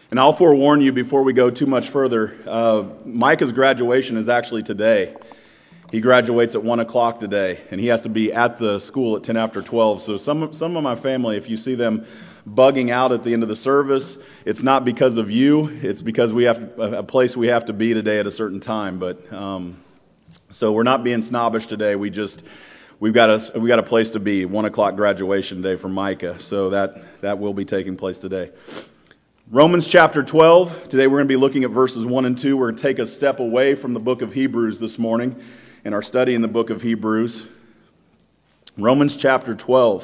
And I'll forewarn you before we go too much further, Micah's graduation is actually today. He graduates at 1 o'clock today, and he has to be at the school at 10 after 12. So some of my family, if you see them bugging out at the end of the service, it's not because of you, it's because we have a place we have to be today at a certain time. But so we're not being snobbish today. We've got a place to be. 1 o'clock graduation day for Micah, so that will be taking place today. Romans chapter 12. Today we're going to be looking at verses 1 and 2. We're going to take a step away from the book of Hebrews this morning in our study in the book of Hebrews. Romans chapter 12.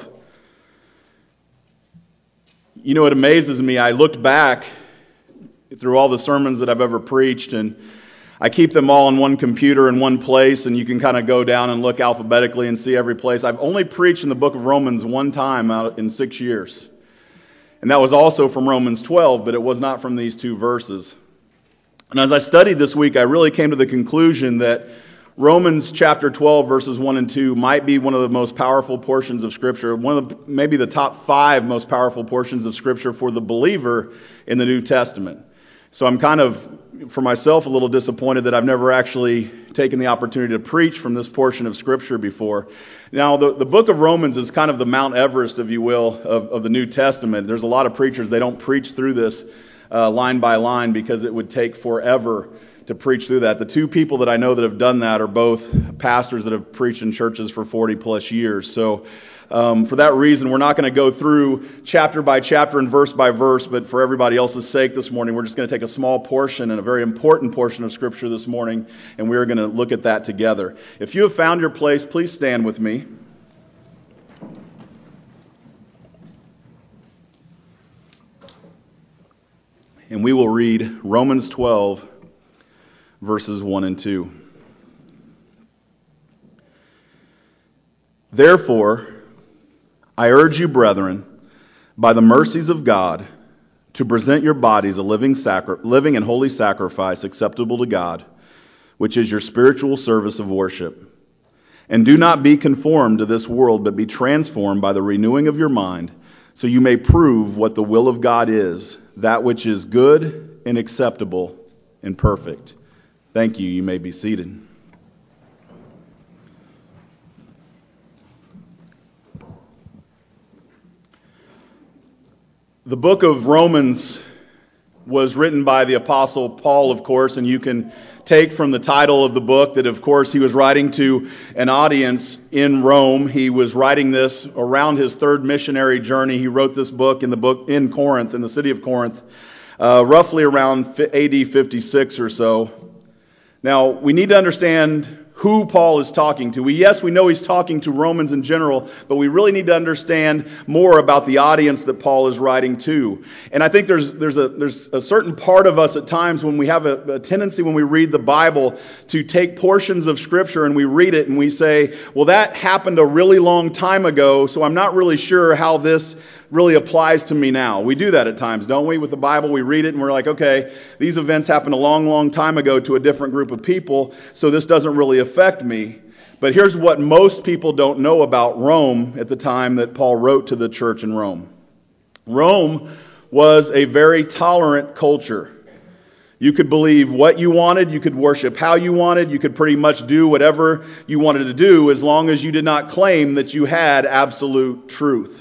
You know, it amazes me. I looked back through all the sermons that I've ever preached, and I keep them all in one computer in one place, and you can kind of go down and look alphabetically and see every place. I've only preached in the book of Romans one time out in 6 years. And that was also from Romans 12, but it was not from these two verses. And as I studied this week, I really came to the conclusion that Romans chapter 12, verses 1 and 2 might be one of the most powerful portions of Scripture, maybe the top 5 most powerful portions of Scripture for the believer in the New Testament. So I'm kind of, for myself, a little disappointed that I've never actually taken the opportunity to preach from this portion of Scripture before. Now, the book of Romans is kind of the Mount Everest, if you will, of the New Testament. There's a lot of preachers, they don't preach through this line by line because it would take forever to preach through that. The two people that I know that have done that are both pastors that have preached in churches for 40 plus years. So for that reason, we're not going to go through chapter by chapter and verse by verse, but for everybody else's sake this morning, we're just going to take a small portion and a very important portion of Scripture this morning, and we're going to look at that together. If you have found your place, please stand with me. And we will read Romans 12, verses 1 and 2. Therefore, I urge you, brethren, by the mercies of God, to present your bodies a living and holy sacrifice acceptable to God, which is your spiritual service of worship. And do not be conformed to this world, but be transformed by the renewing of your mind, so you may prove what the will of God is, that which is good and acceptable and perfect. Thank you. You may be seated. The book of Romans was written by the Apostle Paul, of course, and you can take from the title of the book that, of course, he was writing to an audience in Rome. He was writing this around his third missionary journey. He wrote this book in Corinth, in the city of Corinth, roughly around AD 56 or so. Now, we need to understand who Paul is talking to. We know he's talking to Romans in general, but we really need to understand more about the audience that Paul is writing to. And I think there's a certain part of us at times when we have a tendency when we read the Bible to take portions of Scripture and we read it and we say, well, that happened a really long time ago, so I'm not really sure how this really applies to me now. We do that at times, don't we? With the Bible, we read it and we're like, okay, these events happened a long, long time ago to a different group of people, so this doesn't really affect me. But here's what most people don't know about Rome at the time that Paul wrote to the church in Rome. Rome was a very tolerant culture. You could believe what you wanted, you could worship how you wanted, you could pretty much do whatever you wanted to do as long as you did not claim that you had absolute truth.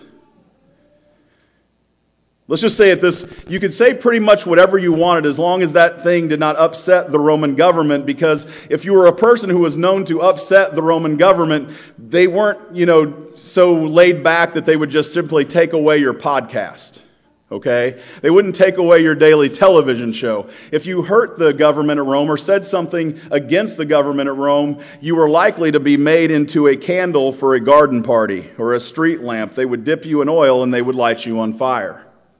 Let's just say it this, you could say pretty much whatever you wanted as long as that thing did not upset the Roman government, because if you were a person who was known to upset the Roman government, they weren't, so laid back that they would just simply take away your podcast. Okay? They wouldn't take away your daily television show. If you hurt the government at Rome or said something against the government at Rome, you were likely to be made into a candle for a garden party or a street lamp. They would dip you in oil and they would light you on fire.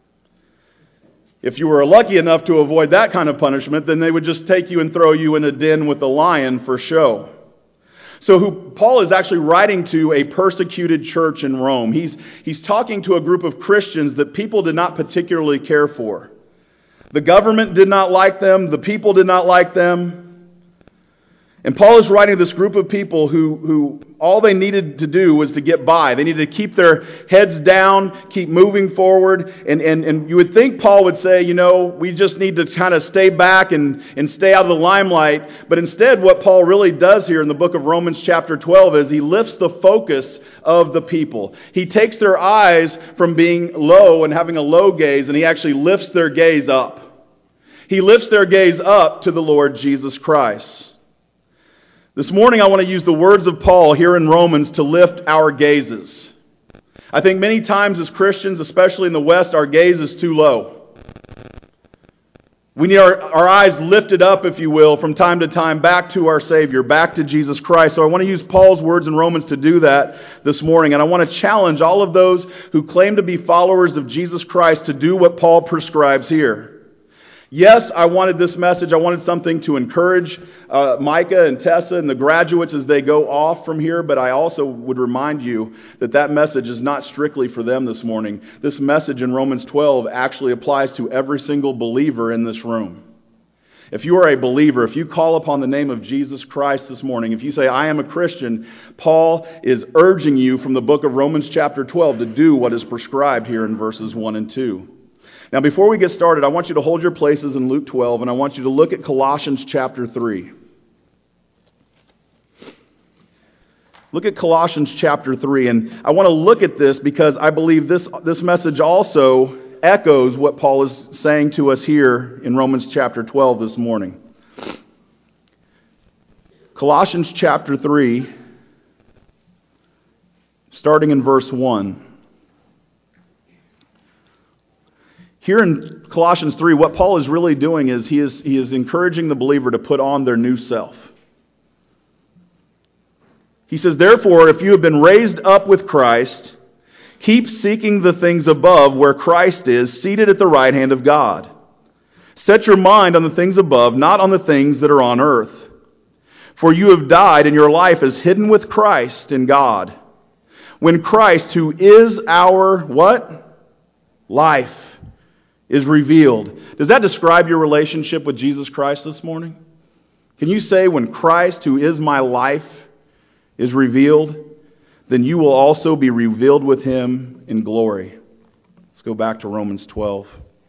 If you were lucky enough to avoid that kind of punishment, then they would just take you and throw you in a den with a lion for show. So who Paul is actually writing to a persecuted church in Rome. He's talking to a group of Christians that people did not particularly care for. The government did not like them. The people did not like them. And Paul is writing to this group of people who all they needed to do was to get by. They needed to keep their heads down, keep moving forward. And you would think Paul would say, we just need to kind of stay back and stay out of the limelight. But instead, what Paul really does here in the book of Romans chapter 12 is he lifts the focus of the people. He takes their eyes from being low and having a low gaze, and he actually lifts their gaze up. He lifts their gaze up to the Lord Jesus Christ. This morning I want to use the words of Paul here in Romans to lift our gazes. I think many times as Christians, especially in the West, our gaze is too low. We need our eyes lifted up, if you will, from time to time back to our Savior, back to Jesus Christ. So I want to use Paul's words in Romans to do that this morning. And I want to challenge all of those who claim to be followers of Jesus Christ to do what Paul prescribes here. Yes, I wanted this message. I wanted something to encourage Micah and Tessa and the graduates as they go off from here, but I also would remind you that message is not strictly for them this morning. This message in Romans 12 actually applies to every single believer in this room. If you are a believer, if you call upon the name of Jesus Christ this morning, if you say, I am a Christian, Paul is urging you from the book of Romans chapter 12 to do what is prescribed here in verses 1 and 2. Now, before we get started, I want you to hold your places in Luke 12, and I want you to look at Colossians chapter 3. Look at Colossians chapter 3, and I want to look at this because I believe this message also echoes what Paul is saying to us here in Romans chapter 12 this morning. Colossians chapter 3, starting in verse 1. Here in Colossians 3, what Paul is really doing is he is encouraging the believer to put on their new self. He says, therefore, if you have been raised up with Christ, keep seeking the things above where Christ is, seated at the right hand of God. Set your mind on the things above, not on the things that are on earth. For you have died, and your life is hidden with Christ in God. When Christ, who is our, what? Life, is revealed. Does that describe your relationship with Jesus Christ this morning? Can you say, when Christ, who is my life, is revealed, then you will also be revealed with Him in glory? Let's go back to Romans 12.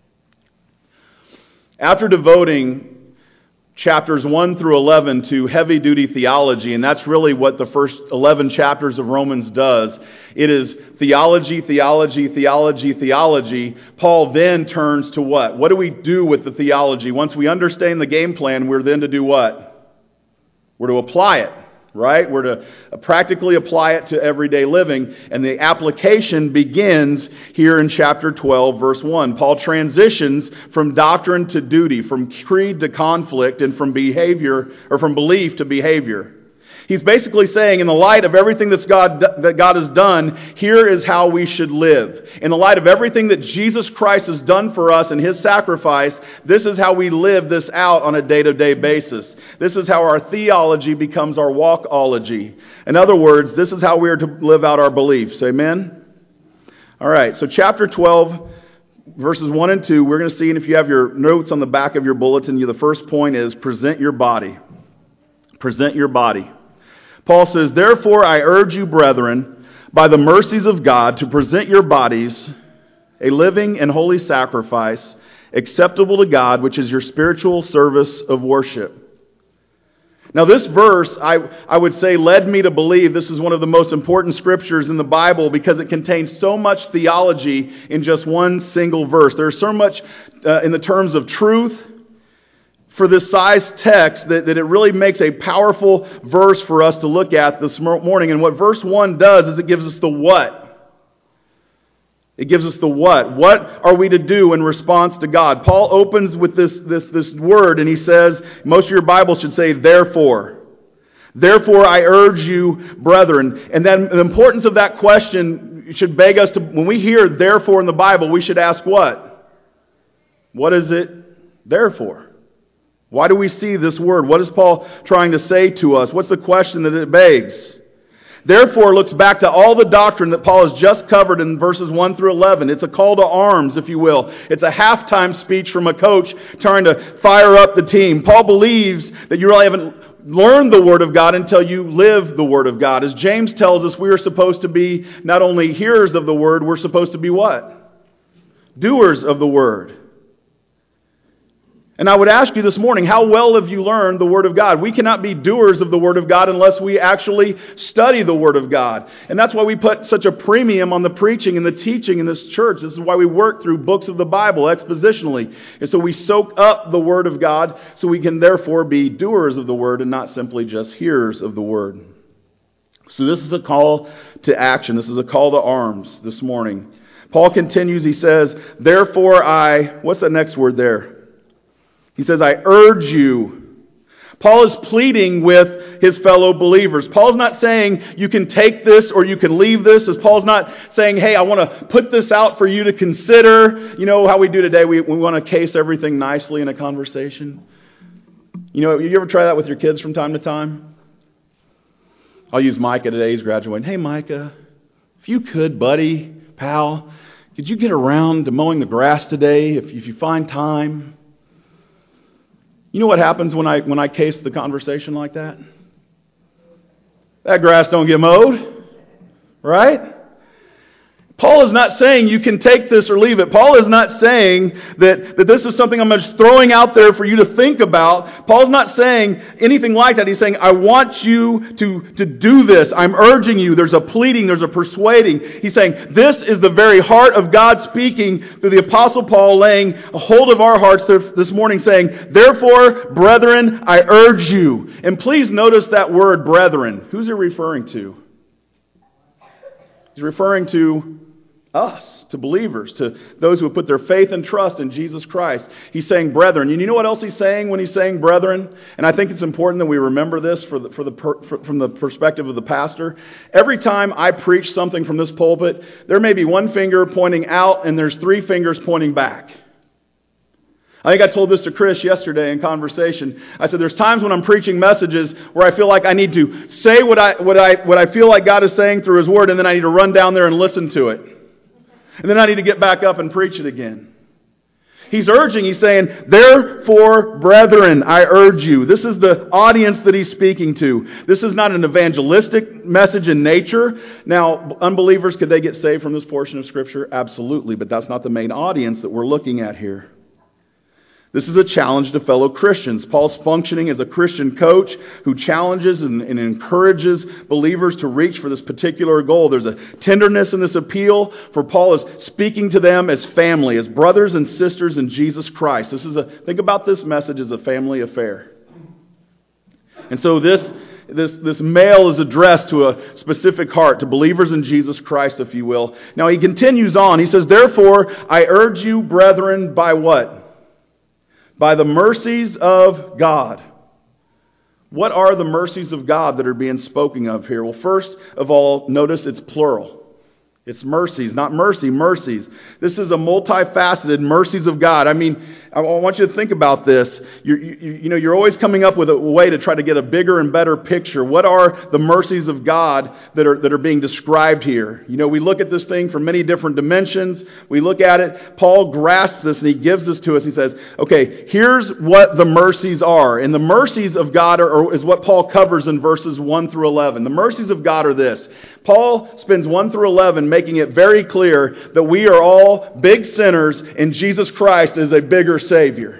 After devoting chapters 1 through 11 to heavy-duty theology, and that's really what the first 11 chapters of Romans does. It is theology, theology, theology, theology. Paul then turns to what? What do we do with the theology? Once we understand the game plan, we're then to do what? We're to apply it, right? We're to practically apply it to everyday living. And the application begins here in chapter 12, verse 1. Paul transitions from doctrine to duty, from creed to conflict, and from behavior, or from belief to behavior. He's basically saying, in the light of everything that God has done, here is how we should live. In the light of everything that Jesus Christ has done for us and His sacrifice, this is how we live this out on a day-to-day basis. This is how our theology becomes our walkology. In other words, this is how we are to live out our beliefs. Amen? All right, so chapter 12, verses 1 and 2, we're going to see, and if you have your notes on the back of your bulletin, the first point is present your body. Present your body. Paul says, therefore I urge you, brethren, by the mercies of God, to present your bodies a living and holy sacrifice, acceptable to God, which is your spiritual service of worship. Now this verse, I would say, led me to believe this is one of the most important scriptures in the Bible because it contains so much theology in just one single verse. There's so much in the terms of truth for this size text that it really makes a powerful verse for us to look at this morning. And what verse 1 does is it gives us the what. It gives us the what. What are we to do in response to God? Paul opens with this word and he says, most of your Bibles should say, therefore. Therefore I urge you, brethren. And then the importance of that question should beg us to, when we hear therefore in the Bible, we should ask what? What is it there for? Why do we see this word? What is Paul trying to say to us? What's the question that it begs? Therefore looks back to all the doctrine that Paul has just covered in verses 1 through 11. It's a call to arms, if you will. It's a halftime speech from a coach trying to fire up the team. Paul believes that you really haven't learn the Word of God until you live the Word of God. As James tells us, we are supposed to be not only hearers of the Word, we're supposed to be what? Doers of the Word. And I would ask you this morning, how well have you learned the Word of God? We cannot be doers of the Word of God unless we actually study the Word of God. And that's why we put such a premium on the preaching and the teaching in this church. This is why we work through books of the Bible expositionally. And so we soak up the Word of God so we can therefore be doers of the Word and not simply just hearers of the Word. So this is a call to action. This is a call to arms this morning. Paul continues, he says, therefore what's that next word there? He says, I urge you. Paul is pleading with his fellow believers. Paul's not saying you can take this or you can leave this. Paul's not saying, hey, I want to put this out for you to consider. You know how we do today? We want to case everything nicely in a conversation. You know, you ever try that with your kids from time to time? I'll use Micah today. He's graduating. Hey, Micah, if you could, buddy, pal, could you get around to mowing the grass today if you find time? You know what happens when I case the conversation like that? That grass don't get mowed, right? Paul is not saying you can take this or leave it. Paul is not saying that this is something I'm just throwing out there for you to think about. Paul's not saying anything like that. He's saying, I want you to do this. I'm urging you. There's a pleading. There's a persuading. He's saying, this is the very heart of God speaking through the Apostle Paul, laying a hold of our hearts this morning, saying, therefore, brethren, I urge you. And please notice that word, brethren. Who's he referring to? He's referring to us, to believers, to those who have put their faith and trust in Jesus Christ. He's saying brethren. And you know what else he's saying when he's saying brethren? And I think it's important that we remember this from the perspective of the pastor. Every time I preach something from this pulpit, there may be one finger pointing out and there's three fingers pointing back. I think I told this to Chris yesterday in conversation. I said there's times when I'm preaching messages where I feel like I need to say what I feel like God is saying through His Word, and then I need to run down there and listen to it. And then I need to get back up and preach it again. He's urging, he's saying, therefore, brethren, I urge you. This is the audience that he's speaking to. This is not an evangelistic message in nature. Now, unbelievers, could they get saved from this portion of Scripture? Absolutely, but that's not the main audience that we're looking at here. This is a challenge to fellow Christians. Paul's functioning as a Christian coach who challenges and encourages believers to reach for this particular goal. There's a tenderness in this appeal, for Paul is speaking to them as family, as brothers and sisters in Jesus Christ. Think about this message as a family affair. And so this mail is addressed to a specific heart, to believers in Jesus Christ, if you will. Now he continues on. He says, therefore, I urge you, brethren, by what? By the mercies of God. What are the mercies of God that are being spoken of here? Well, first of all, notice it's plural. It's mercies, not mercy, mercies. This is a multifaceted mercies of God. I mean, I want you to think about this. You're always coming up with a way to try to get a bigger and better picture. What are the mercies of God that are being described here? You know, we look at this thing from many different dimensions. We look at it. Paul grasps this and he gives this to us. He says, okay, here's what the mercies are. And the mercies of God is what Paul covers in verses 1 through 11. The mercies of God are this. Paul spends 1 through 11 making it very clear that we are all big sinners and Jesus Christ is a bigger Savior.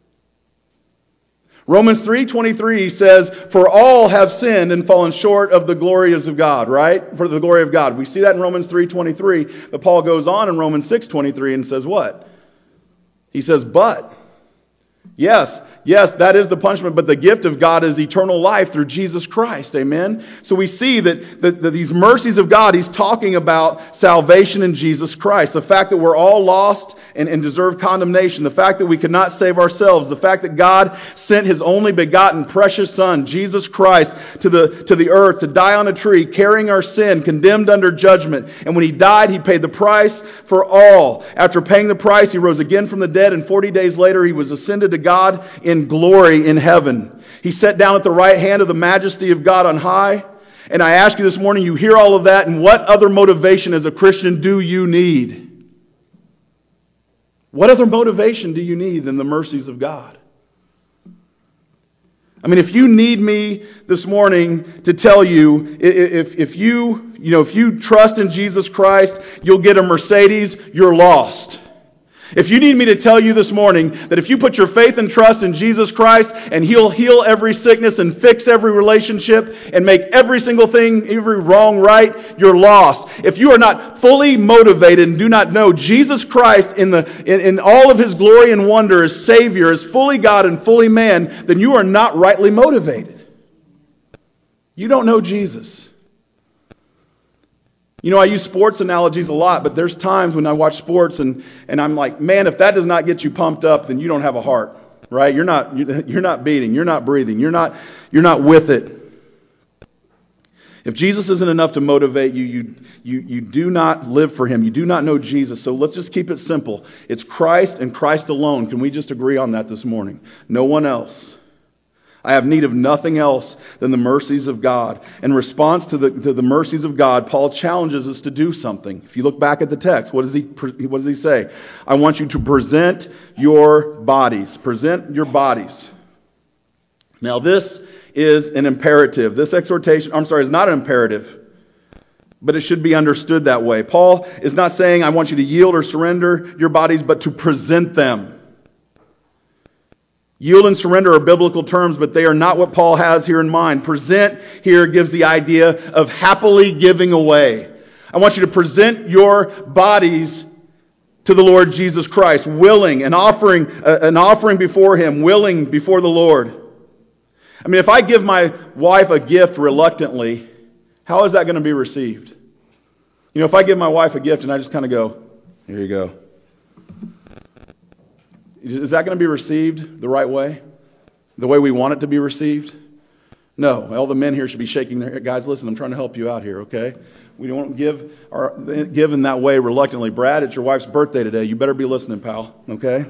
Romans 3:23 says, for all have sinned and fallen short of the glories of God, right? For the glory of God. We see that in Romans 3:23, but Paul goes on in Romans 6:23 and says what? He says, but, yes, that is the punishment, but the gift of God is eternal life through Jesus Christ. Amen? So we see that these mercies of God, he's talking about salvation in Jesus Christ. The fact that we're all lost and deserve condemnation. The fact that we could not save ourselves. The fact that God sent His only begotten precious Son, Jesus Christ, to the earth to die on a tree, carrying our sin, condemned under judgment. And when He died, He paid the price for all. After paying the price, He rose again from the dead, and 40 days later, He was ascended to God in glory in heaven. He sat down at the right hand of the majesty of God on high. And I ask you this morning, you hear all of that, and what other motivation as a Christian do you need? What other motivation do you need than the mercies of God? I mean, if you need me this morning to tell you, if you trust in Jesus Christ, you'll get a Mercedes, you're lost. If you need me to tell you this morning that if you put your faith and trust in Jesus Christ and He'll heal every sickness and fix every relationship and make every single thing, every wrong right, you're lost. If you are not fully motivated and do not know Jesus Christ in all of His glory and wonder as Savior, as fully God and fully man, then you are not rightly motivated. You don't know Jesus. You know, I use sports analogies a lot, but there's times when I watch sports and I'm like, man, if that does not get you pumped up, then you don't have a heart, right? You're not beating, you're not breathing, you're not with it. If Jesus isn't enough to motivate you, you do not live for Him. You do not know Jesus. So let's just keep it simple. It's Christ and Christ alone. Can we just agree on that this morning? No one else. I have need of nothing else than the mercies of God. In response to the mercies of God, Paul challenges us to do something. If you look back at the text, what does he say? I want you to present your bodies. Present your bodies. Now this is an imperative. This exhortation, is not an imperative, but it should be understood that way. Paul is not saying I want you to yield or surrender your bodies, but to present them. Yield and surrender are biblical terms, but they are not what Paul has here in mind. Present here gives the idea of happily giving away. I want you to present your bodies to the Lord Jesus Christ, willing, an offering before Him, willing before the Lord. I mean, if I give my wife a gift reluctantly, how is that going to be received? You know, if I give my wife a gift and I just kind of go, here you go. Is that going to be received the right way? The way we want it to be received? No. All the men here should be shaking their head. Guys, listen, I'm trying to help you out here, okay? We don't give in that way reluctantly. Brad, it's your wife's birthday today. You better be listening, pal, okay?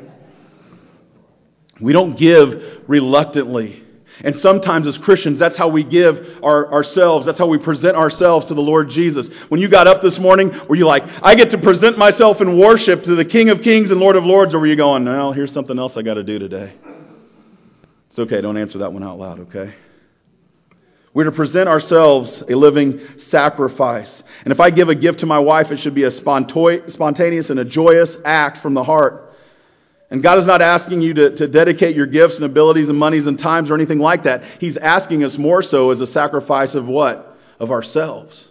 We don't give reluctantly. And sometimes as Christians, that's how we give ourselves. That's how we present ourselves to the Lord Jesus. When you got up this morning, were you like, I get to present myself in worship to the King of Kings and Lord of Lords? Or were you going, no, here's something else I got to do today? It's okay, don't answer that one out loud, okay? We're to present ourselves a living sacrifice. And if I give a gift to my wife, it should be a spontaneous and a joyous act from the heart. And God is not asking you to dedicate your gifts and abilities and monies and times or anything like that. He's asking us more so as a sacrifice of what? Of ourselves.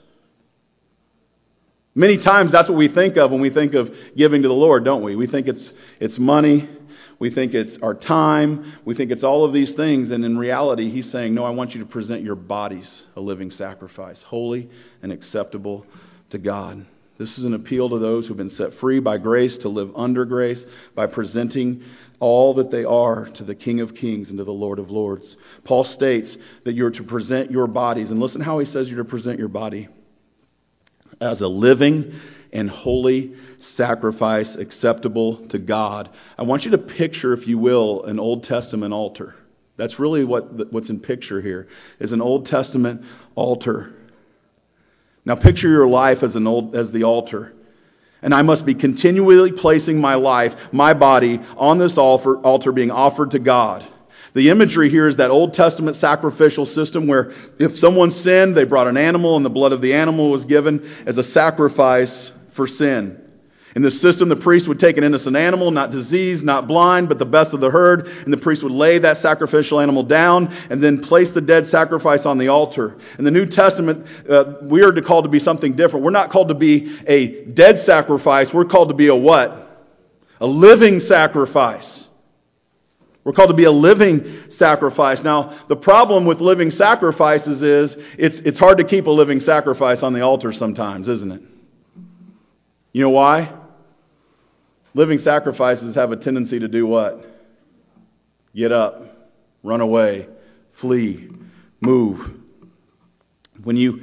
Many times that's what we think of when we think of giving to the Lord, don't we? We think it's money. We think it's our time. We think it's all of these things. And in reality, He's saying, no, I want you to present your bodies a living sacrifice, holy and acceptable to God. This is an appeal to those who have been set free by grace to live under grace by presenting all that they are to the King of Kings and to the Lord of Lords. Paul states that you're to present your bodies. And listen how he says you're to present your body as a living and holy sacrifice acceptable to God. I want you to picture, if you will, an Old Testament altar. That's really what's in picture here, is an Old Testament altar. Now picture your life as the altar. And I must be continually placing my life, my body, on this altar being offered to God. The imagery here is that Old Testament sacrificial system where if someone sinned, they brought an animal and the blood of the animal was given as a sacrifice for sin. In this system, the priest would take an innocent animal, not diseased, not blind, but the best of the herd, and the priest would lay that sacrificial animal down and then place the dead sacrifice on the altar. In the New Testament, we are called to be something different. We're not called to be a dead sacrifice. We're called to be a what? A living sacrifice. We're called to be a living sacrifice. Now, the problem with living sacrifices is it's hard to keep a living sacrifice on the altar sometimes, isn't it? You know why? Living sacrifices have a tendency to do what? Get up, run away, flee, move. When you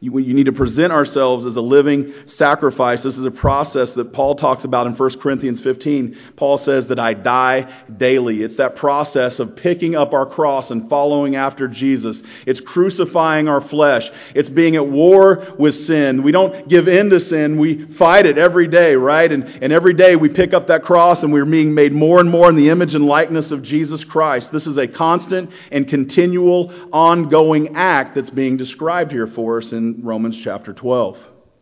You need to present ourselves as a living sacrifice. This is a process that Paul talks about in 1 Corinthians 15. Paul says that I die daily. It's that process of picking up our cross and following after Jesus. It's crucifying our flesh. It's being at war with sin. We don't give in to sin. We fight it every day, right? And every day we pick up that cross and we're being made more and more in the image and likeness of Jesus Christ. This is a constant and continual, ongoing act that's being described here for us in Romans chapter 12.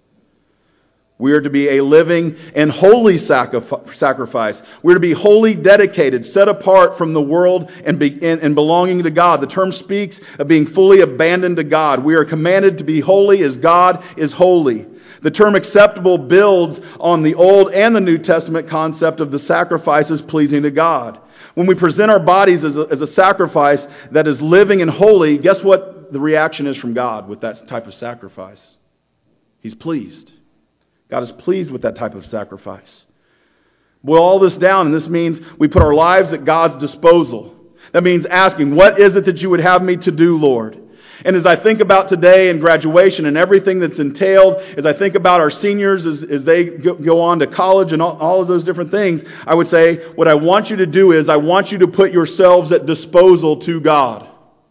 We are to be a living and holy sacrifice. We're to be wholly dedicated, set apart from the world and belonging to God. The term speaks of being fully abandoned to God. We are commanded to be holy as God is holy. The term acceptable builds on the Old and the New Testament concept of the sacrifices pleasing to God. When we present our bodies as a sacrifice that is living and holy, guess what the reaction is from God with that type of sacrifice? He's pleased. God is pleased with that type of sacrifice. Boil all this down, and this means we put our lives at God's disposal. That means asking, what is it that you would have me to do, Lord? And as I think about today and graduation and everything that's entailed, as I think about our seniors as they go on to college and all of those different things, I would say what I want you to do is I want you to put yourselves at disposal to God.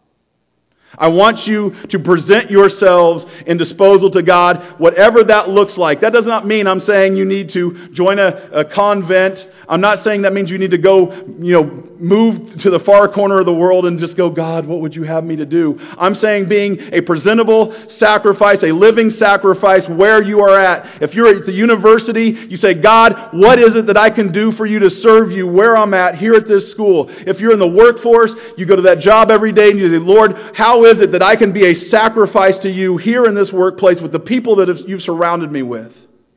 I want you to present yourselves in disposal to God, whatever that looks like. That does not mean I'm saying you need to join a convent. I'm not saying that means you need to go, move to the far corner of the world and just go, God, what would you have me to do? I'm saying being a presentable sacrifice, a living sacrifice where you are at. If you're at the university, you say, God, what is it that I can do for you to serve you where I'm at here at this school? If you're in the workforce, you go to that job every day and you say, Lord, how is it that I can be a sacrifice to you here in this workplace with the people that you've surrounded me with?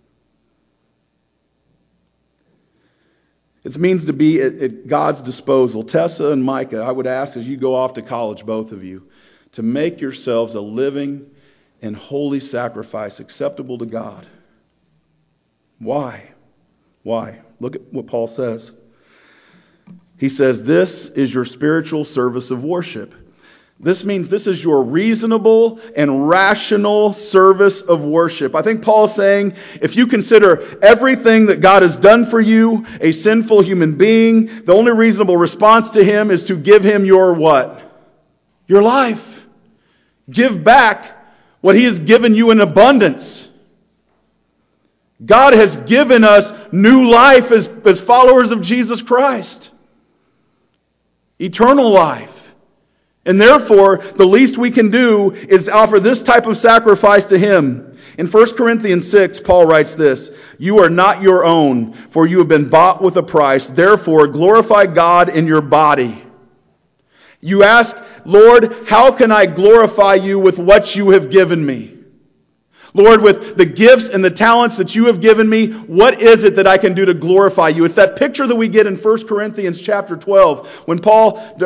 It means to be at God's disposal. Tessa and Micah, I would ask as you go off to college, both of you, to make yourselves a living and holy sacrifice acceptable to God. Why? Why? Look at what Paul says. He says, this is your spiritual service of worship. This means this is your reasonable and rational service of worship. I think Paul's saying, if you consider everything that God has done for you, a sinful human being, the only reasonable response to Him is to give Him your what? Your life. Give back what He has given you in abundance. God has given us new life as followers of Jesus Christ. Eternal life. And therefore, the least we can do is offer this type of sacrifice to Him. In 1 Corinthians 6, Paul writes this, you are not your own, for you have been bought with a price. Therefore, glorify God in your body. You ask, Lord, how can I glorify you with what you have given me? Lord, with the gifts and the talents that you have given me, what is it that I can do to glorify you? It's that picture that we get in 1 Corinthians chapter 12 when 1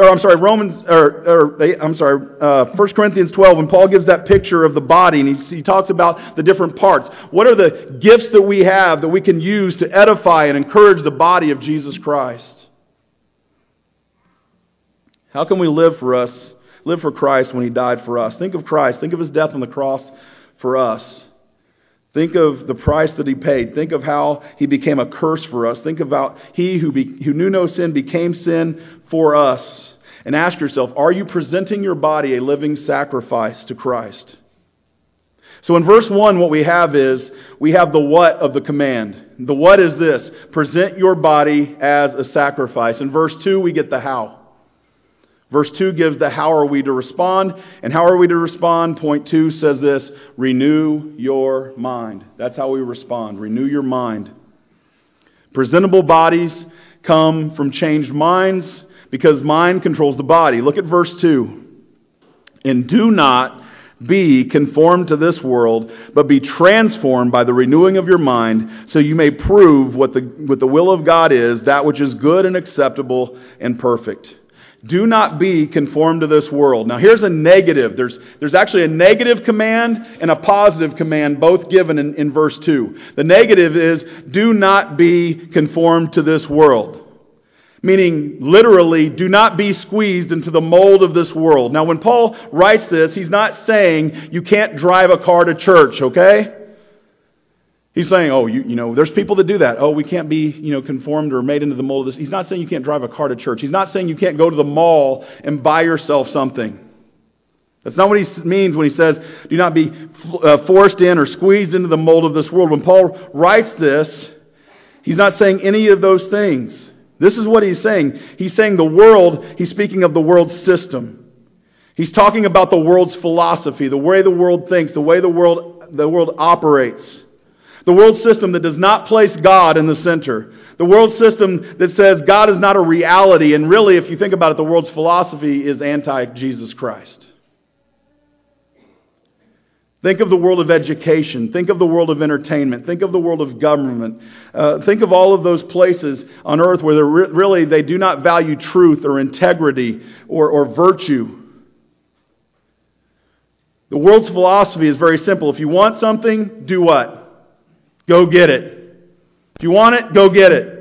Corinthians 12 when Paul gives that picture of the body and he talks about the different parts. What are the gifts that we have that we can use to edify and encourage the body of Jesus Christ? How can we live for Christ when He died for us? Think of Christ. Think of His death on the cross for us. Think of the price that He paid. Think of how He became a curse for us. Think about He who knew no sin became sin for us. And ask yourself, are you presenting your body a living sacrifice to Christ? So in verse 1, what we have the what of the command. The what is this? Present your body as a sacrifice. In verse 2, we get the how. Verse 2 gives the how are we to respond. And how are we to respond? Point 2 says this, renew your mind. That's how we respond. Renew your mind. Presentable bodies come from changed minds because mind controls the body. Look at verse 2. And do not be conformed to this world, but be transformed by the renewing of your mind, so you may prove what the will of God is, that which is good and acceptable and perfect. Do not be conformed to this world. Now here's a negative. There's actually a negative command and a positive command, both given in verse 2. The negative is, do not be conformed to this world. Meaning, literally, do not be squeezed into the mold of this world. Now, when Paul writes this, he's not saying you can't drive a car to church, okay? He's saying, oh, you know, there's people that do that. Oh, we can't be, conformed or made into the mold of this. He's not saying you can't drive a car to church. He's not saying you can't go to the mall and buy yourself something. That's not what he means when he says, do not be forced in or squeezed into the mold of this world. When Paul writes this, he's not saying any of those things. This is what he's saying. He's saying the world, he's speaking of the world's system. He's talking about the world's philosophy, the way the world thinks, the way the world operates. The world system that does not place God in the center. The world system that says God is not a reality. And really, if you think about it, the world's philosophy is anti-Jesus Christ. Think of the world of education. Think of the world of entertainment. Think of the world of government. Think of all of those places on earth where really they do not value truth or integrity or virtue. The world's philosophy is very simple. If you want something, do what? Go get it. If you want it, go get it.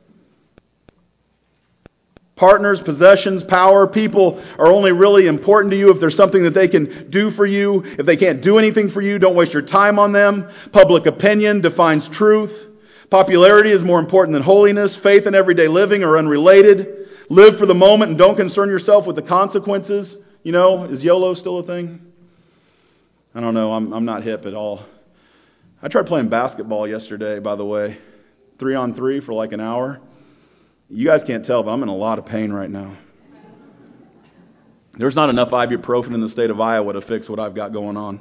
Partners, possessions, power, people are only really important to you if there's something that they can do for you. If they can't do anything for you, don't waste your time on them. Public opinion defines truth. Popularity is more important than holiness. Faith and everyday living are unrelated. Live for the moment and don't concern yourself with the consequences. Is YOLO still a thing? I don't know. I'm not hip at all. I tried playing basketball yesterday, by the way. 3-on-3 for like an hour. You guys can't tell, but I'm in a lot of pain right now. There's not enough ibuprofen in the state of Iowa to fix what I've got going on.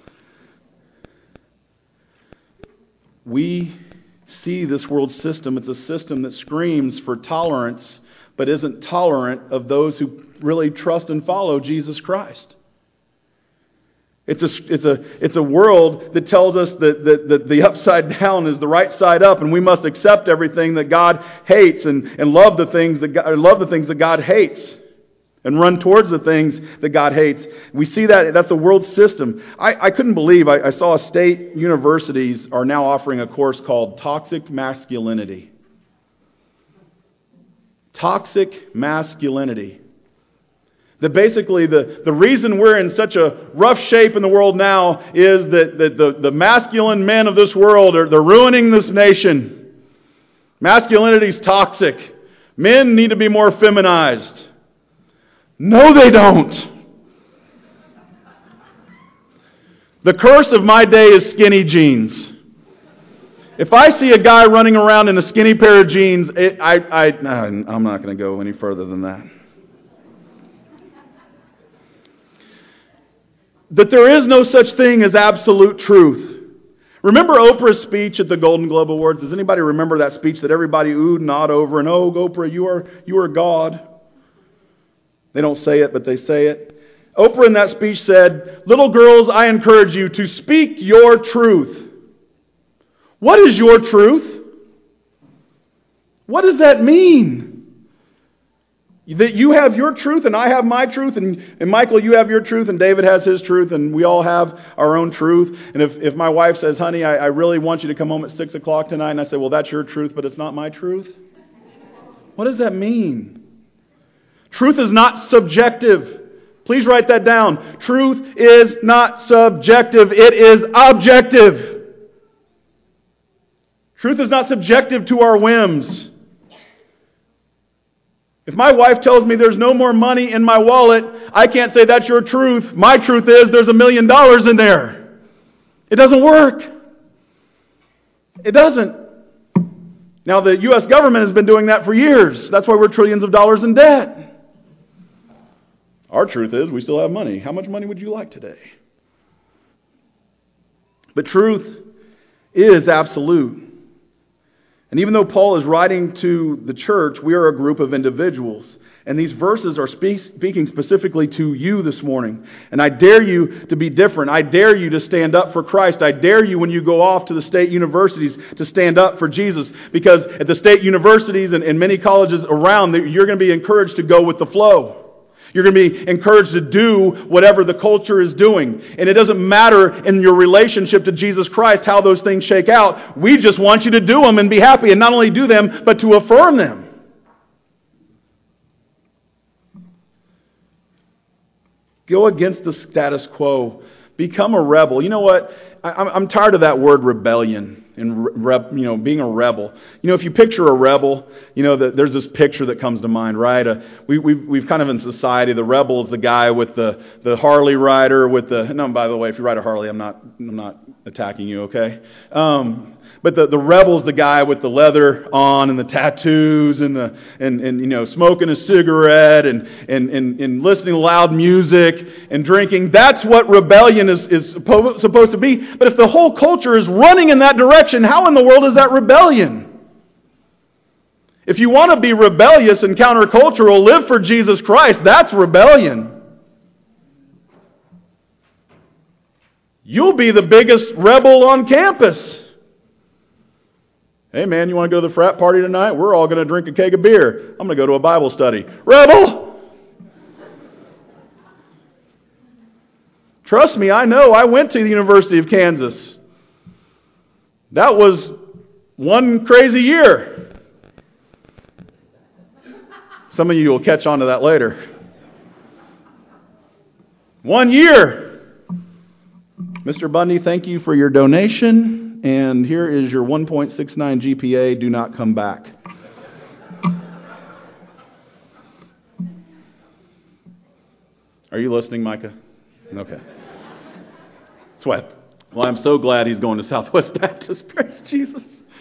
We see this world system. It's a system that screams for tolerance, but isn't tolerant of those who really trust and follow Jesus Christ. It's a world that tells us that the upside down is the right side up, and we must accept everything that God hates and love the things that God hates, and run towards the things that God hates. We see that's the world system. I couldn't believe I saw state universities are now offering a course called Toxic Masculinity. Toxic masculinity. That basically the reason we're in such a rough shape in the world now is that the masculine men of this world they're ruining this nation. Masculinity is toxic. Men need to be more feminized. No, they don't. The curse of my day is skinny jeans. If I see a guy running around in a skinny pair of jeans, I'm not going to go any further than that. That there is no such thing as absolute truth. Remember Oprah's speech at the Golden Globe Awards? Does anybody remember that speech that everybody oohed and awed over? And oh, Oprah, you are God. They don't say it, but they say it. Oprah in that speech said, "Little girls, I encourage you to speak your truth." What is your truth? What does that mean? That you have your truth and I have my truth, and Michael, you have your truth, and David has his truth, and we all have our own truth. And if my wife says, "Honey, I really want you to come home at 6 o'clock tonight," and I say, "Well, that's your truth, but it's not my truth." What does that mean? Truth is not subjective. Please write that down. Truth is not subjective. It is objective. Truth is not subjective to our whims. If my wife tells me there's no more money in my wallet, I can't say that's your truth. My truth is there's $1 million in there. It doesn't work. It doesn't. Now, the U.S. government has been doing that for years. That's why we're trillions of dollars in debt. Our truth is we still have money. How much money would you like today? But truth is absolute. And even though Paul is writing to the church, we are a group of individuals. And these verses are speaking specifically to you this morning. And I dare you to be different. I dare you to stand up for Christ. I dare you when you go off to the state universities to stand up for Jesus. Because at the state universities and many colleges around, you're going to be encouraged to go with the flow. You're going to be encouraged to do whatever the culture is doing. And it doesn't matter in your relationship to Jesus Christ how those things shake out. We just want you to do them and be happy. And not only do them, but to affirm them. Go against the status quo. Become a rebel. You know what? I'm tired of that word rebellion and being a rebel. If you picture a rebel, there's this picture that comes to mind, right? We've kind of in society, the rebel is the guy with the Harley rider with the. No, by the way, if you ride a Harley, I'm not attacking you, okay? But the rebel is the guy with the leather on and the tattoos and smoking a cigarette and listening to loud music and drinking. That's what rebellion is supposed to be. But if the whole culture is running in that direction, how in the world is that rebellion? If you want to be rebellious and countercultural, live for Jesus Christ. That's rebellion. You'll be the biggest rebel on campus. Hey man, you want to go to the frat party tonight? We're all going to drink a keg of beer. I'm going to go to a Bible study. Rebel! Trust me, I know. I went to the University of Kansas. That was one crazy year. Some of you will catch on to that later. 1 year. Mr. Bundy, thank you for your donation. And here is your 1.69 GPA. Do not come back. Are you listening, Micah? Okay. Sweat. Well, I'm so glad he's going to Southwest Baptist. Praise Jesus.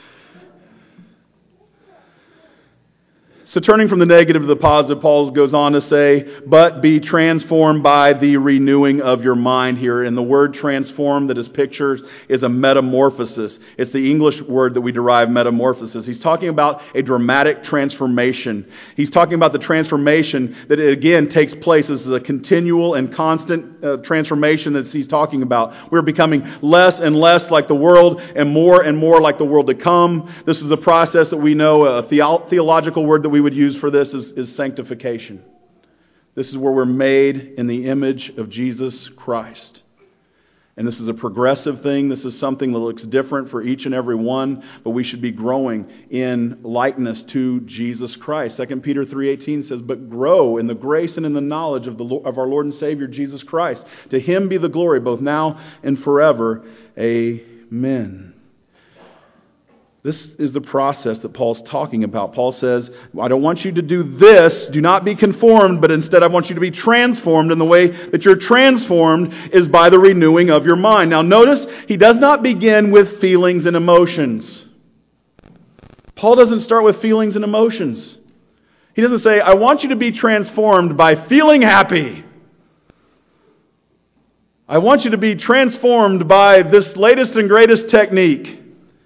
So turning from the negative to the positive, Paul goes on to say, but be transformed by the renewing of your mind here. And the word transform that is pictured is a metamorphosis. It's the English word that we derive metamorphosis. He's talking about a dramatic transformation. He's talking about the transformation that, again, takes place. This is a continual and constant transformation that he's talking about. We're becoming less and less like the world and more like the world to come. This is the process that we know, a theological word that we would use for this is sanctification. This is where we're made in the image of Jesus Christ. And this is a progressive thing. This is something that looks different for each and every one, but we should be growing in likeness to Jesus Christ. 2 Peter 3:18 says, but grow in the grace and in the knowledge of our Lord and Savior Jesus Christ. To Him be the glory both now and forever. Amen. This is the process that Paul's talking about. Paul says, I don't want you to do this, do not be conformed, but instead I want you to be transformed, and the way that you're transformed is by the renewing of your mind. Now notice, he does not begin with feelings and emotions. Paul doesn't start with feelings and emotions. He doesn't say, I want you to be transformed by feeling happy. I want you to be transformed by this latest and greatest technique.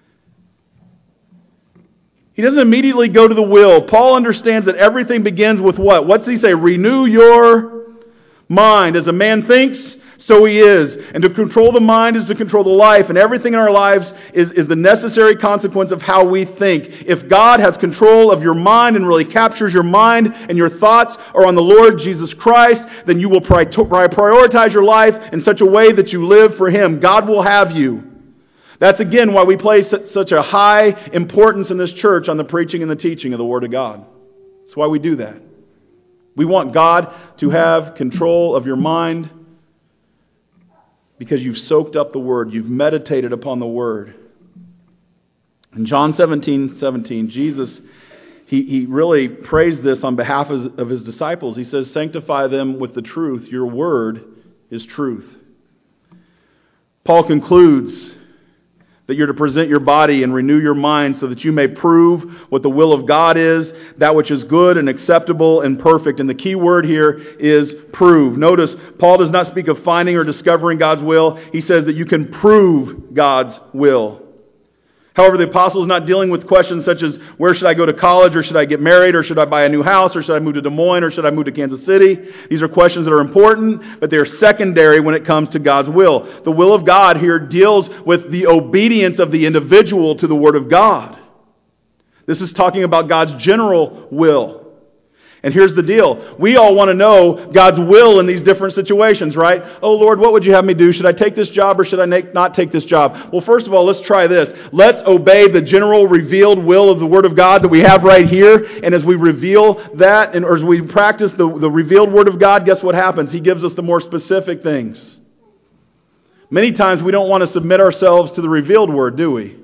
He doesn't immediately go to the will. Paul understands that everything begins with what? What does he say? Renew your mind. As a man thinks, so he is. And to control the mind is to control the life. And everything in our lives is the necessary consequence of how we think. If God has control of your mind and really captures your mind and your thoughts are on the Lord Jesus Christ, then you will prioritize your life in such a way that you live for Him. God will have you. That's again why we place such a high importance in this church on the preaching and the teaching of the Word of God. That's why we do that. We want God to have control of your mind because you've soaked up the Word. You've meditated upon the Word. In John 17:17, Jesus, he really praised this on behalf of His disciples. He says, sanctify them with the truth. Your Word is truth. Paul concludes that you're to present your body and renew your mind so that you may prove what the will of God is, that which is good and acceptable and perfect. And the key word here is prove. Notice, Paul does not speak of finding or discovering God's will. He says that you can prove God's will. However, the apostle is not dealing with questions such as, where should I go to college, or should I get married, or should I buy a new house, or should I move to Des Moines, or should I move to Kansas City? These are questions that are important, but they're secondary when it comes to God's will. The will of God here deals with the obedience of the individual to the Word of God. This is talking about God's general will. And here's the deal. We all want to know God's will in these different situations, right? Oh, Lord, what would you have me do? Should I take this job or should I not take this job? Well, first of all, let's try this. Let's obey the general revealed will of the Word of God that we have right here. And as we reveal that, or as we practice the revealed Word of God, guess what happens? He gives us the more specific things. Many times we don't want to submit ourselves to the revealed Word, do we?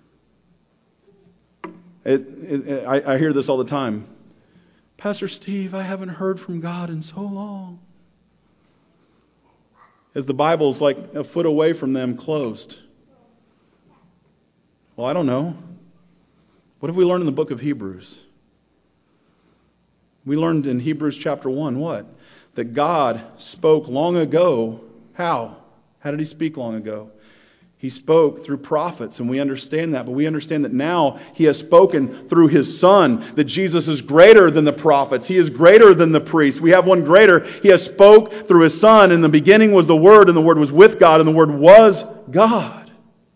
I hear this all the time. Pastor Steve, I haven't heard from God in so long. As the Bible's like a foot away from them, closed. Well, I don't know. What have we learned in the book of Hebrews? We learned in Hebrews chapter 1, what? That God spoke long ago. How? How did He speak long ago? He spoke through prophets, and we understand that. But we understand that now He has spoken through His Son, that Jesus is greater than the prophets. He is greater than the priests. We have one greater. He has spoke through His Son. In the beginning was the Word, and the Word was with God, and the Word was God.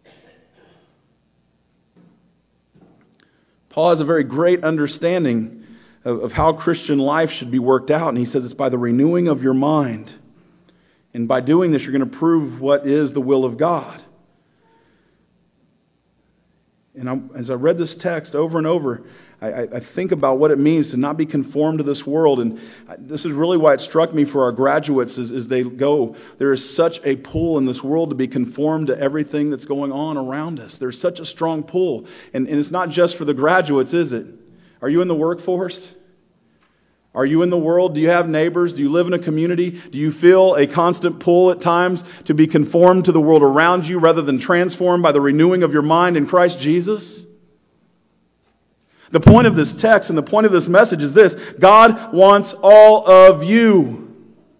Paul has a very great understanding of how Christian life should be worked out. And he says it's by the renewing of your mind. And by doing this, you're going to prove what is the will of God. And as I read this text over and over, I think about what it means to not be conformed to this world. And this is really why it struck me for our graduates as they go. There is such a pull in this world to be conformed to everything that's going on around us. There's such a strong pull. And it's not just for the graduates, is it? Are you in the workforce? Are you in the world? Do you have neighbors? Do you live in a community? Do you feel a constant pull at times to be conformed to the world around you rather than transformed by the renewing of your mind in Christ Jesus? The point of this text and the point of this message is this: God wants all of you.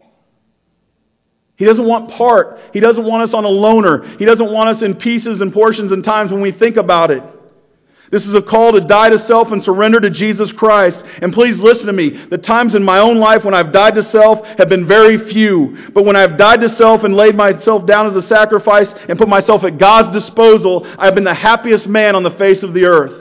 He doesn't want part. He doesn't want us on a loner. He doesn't want us in pieces and portions and times when we think about it. This is a call to die to self and surrender to Jesus Christ. And please listen to me. The times in my own life when I've died to self have been very few. But when I've died to self and laid myself down as a sacrifice and put myself at God's disposal, I've been the happiest man on the face of the earth.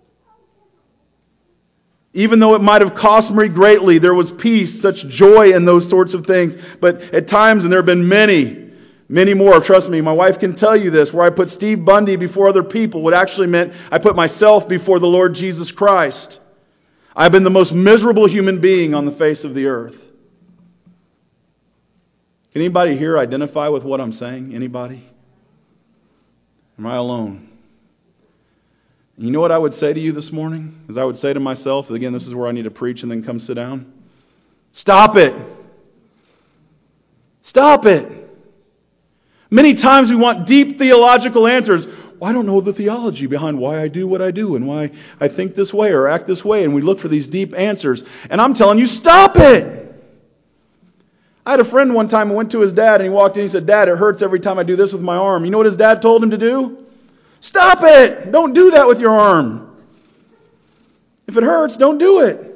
Even though it might have cost me greatly, there was peace, such joy in those sorts of things. But at times, and there have been many more, trust me, my wife can tell you this, where I put Steve Bundy before other people, what actually meant I put myself before the Lord Jesus Christ. I've been the most miserable human being on the face of the earth. Can anybody here identify with what I'm saying? Anybody? Am I alone? You know what I would say to you this morning? As I would say to myself, again, this is where I need to preach and then come sit down. Stop it! Stop it! Many times we want deep theological answers. Well, I don't know the theology behind why I do what I do and why I think this way or act this way. And we look for these deep answers. And I'm telling you, stop it! I had a friend one time who went to his dad and he walked in and he said, "Dad, it hurts every time I do this with my arm." You know what his dad told him to do? Stop it! Don't do that with your arm. If it hurts, don't do it.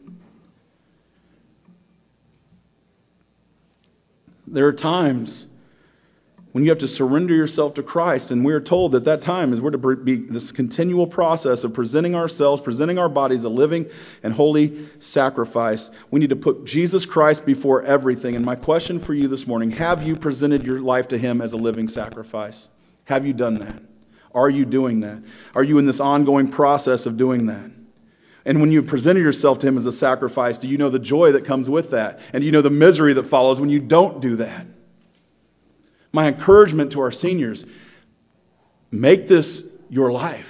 There are times when you have to surrender yourself to Christ, and we're told that that time is we're to be this continual process of presenting ourselves, presenting our bodies a living and holy sacrifice. We need to put Jesus Christ before everything. And my question for you this morning, have you presented your life to Him as a living sacrifice? Have you done that? Are you doing that? Are you in this ongoing process of doing that? And when you presented yourself to Him as a sacrifice, do you know the joy that comes with that? And do you know the misery that follows when you don't do that? My encouragement to our seniors, make this your life.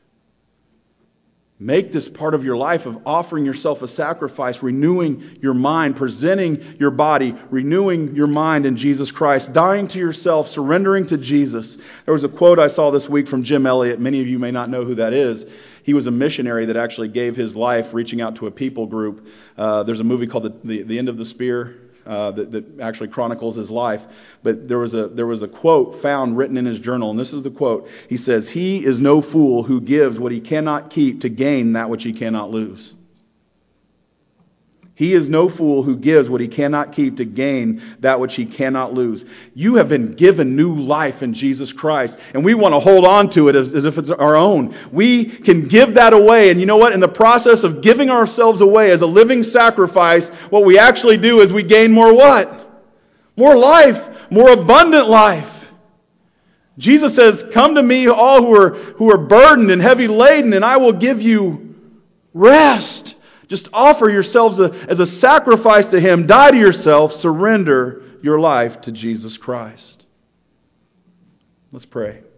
Make this part of your life of offering yourself a sacrifice, renewing your mind, presenting your body, renewing your mind in Jesus Christ, dying to yourself, surrendering to Jesus. There was a quote I saw this week from Jim Elliot. Many of you may not know who that is. He was a missionary that actually gave his life reaching out to a people group. There's a movie called The End of the Spear that actually chronicles his life. But there was a quote found written in his journal, and this is the quote. He says, "He is no fool who gives what he cannot keep to gain that which he cannot lose." He is no fool who gives what he cannot keep to gain that which he cannot lose. You have been given new life in Jesus Christ, and we want to hold on to it as if it's our own. We can give that away, and you know what? In the process of giving ourselves away as a living sacrifice, what we actually do is we gain more what? More life, more abundant life. Jesus says, "Come to me, all who are burdened and heavy laden, and I will give you rest." Just offer yourselves as a sacrifice to Him. Die to yourself. Surrender your life to Jesus Christ. Let's pray.